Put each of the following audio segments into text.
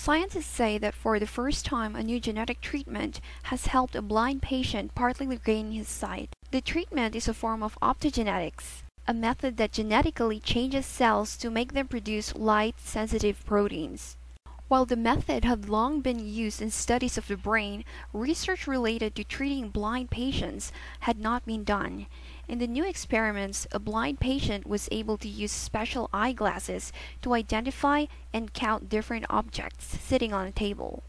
Scientists say that for the first time, a new genetic treatment has helped a blind patient partly regain his sight. The treatment is a form of optogenetics, a method that genetically changes cells to make them produce light-sensitive proteins. While the method had long been used in studies of the brain, research related to treating blind patients had not been done. In the new experiments, a blind patient was able to use special eyeglasses to identify and count different objects sitting on a table.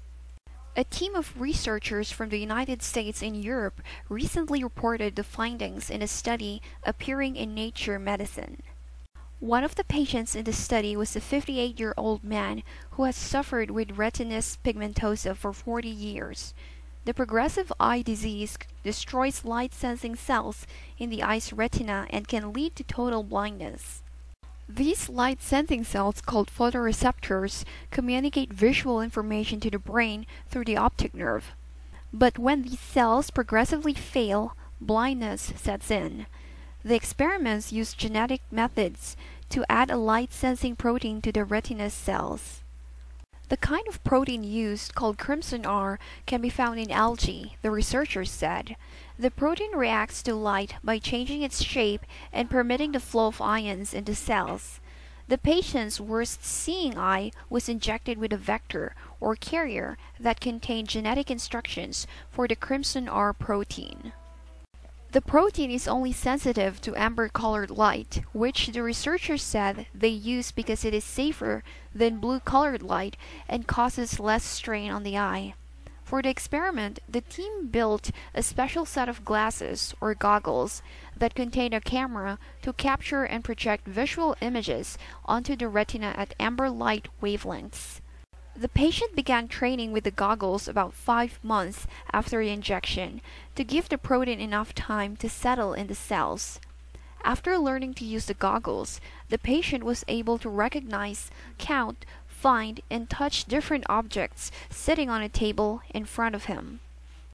A team of researchers from the United States and Europe recently reported the findings in a study appearing in Nature Medicine. One of the patients in the study was a 58-year-old man who has suffered with retinitis pigmentosa for 40 years. The progressive eye disease destroys light-sensing cells in the eye's retina and can lead to total blindness. These light-sensing cells, called photoreceptors, communicate visual information to the brain through the optic nerve. But when these cells progressively fail, blindness sets in. The experiments used genetic methods to add a light-sensing protein to the retinous cells. The kind of protein used, called crimson R, can be found in algae, the researchers said. The protein reacts to light by changing its shape and permitting the flow of ions into cells. The patient's worst-seeing eye was injected with a vector, or carrier, that contained genetic instructions for the crimson R protein. The protein is only sensitive to amber-colored light, which the researchers said they use because it is safer than blue-colored light and causes less strain on the eye. For the experiment, the team built a special set of glasses, or goggles, that contained a camera to capture and project visual images onto the retina at amber light wavelengths. The patient began training with the goggles about 5 months after the injection to give the protein enough time to settle in the cells. After learning to use the goggles, the patient was able to recognize, count, find, and touch different objects sitting on a table in front of him.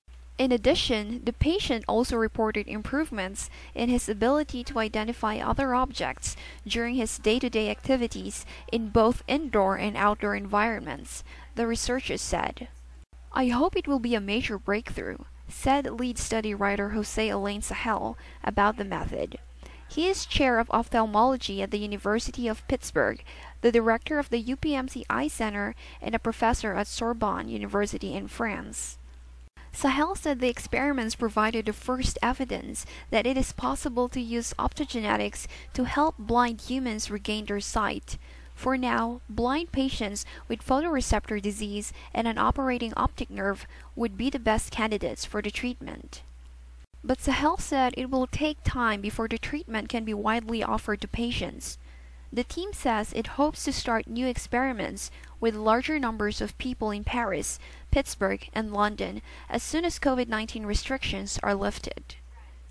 In addition, the patient also reported improvements in his ability to identify other objects during his day-to-day activities in both indoor and outdoor environments, the researchers said. "I hope it will be a major breakthrough," said lead study writer Jose Alain Sahel about the method. He is chair of ophthalmology at the University of Pittsburgh, the director of the UPMC Eye Center, and a professor at Sorbonne University in France. Sahel said the experiments provided the first evidence that it is possible to use optogenetics to help blind humans regain their sight. For now, blind patients with photoreceptor disease and an operating optic nerve would be the best candidates for the treatment. But Sahel said it will take time before the treatment can be widely offered to patients. The team says it hopes to start new experiments with larger numbers of people in Paris, Pittsburgh, and London as soon as COVID-19 restrictions are lifted.